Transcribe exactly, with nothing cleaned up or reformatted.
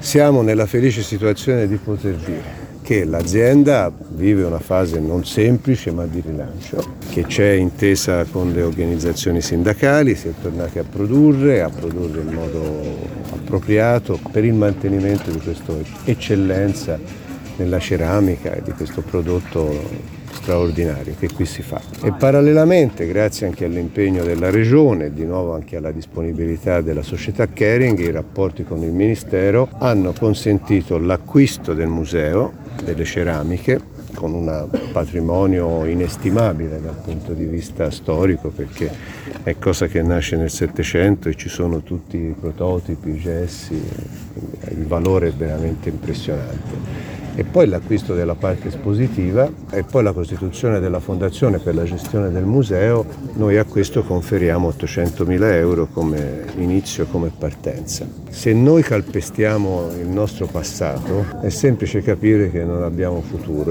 Siamo nella felice situazione di poter dire che l'azienda vive una fase non semplice ma di rilancio, che c'è intesa con le organizzazioni sindacali, si è tornati a produrre, a produrre in modo appropriato per il mantenimento di questa eccellenza nella ceramica e di questo prodotto straordinario che qui si fa. E parallelamente, grazie anche all'impegno della Regione e di nuovo anche alla disponibilità della società Kering, i rapporti con il Ministero hanno consentito l'acquisto del museo delle ceramiche con un patrimonio inestimabile dal punto di vista storico, perché è cosa che nasce nel Settecento e ci sono tutti i prototipi, i gessi, il valore è veramente impressionante. E poi l'acquisto della parte espositiva e poi la costituzione della fondazione per la gestione del museo. Noi a questo conferiamo ottocentomila euro come inizio, come partenza. Se noi calpestiamo il nostro passato è semplice capire che non abbiamo futuro.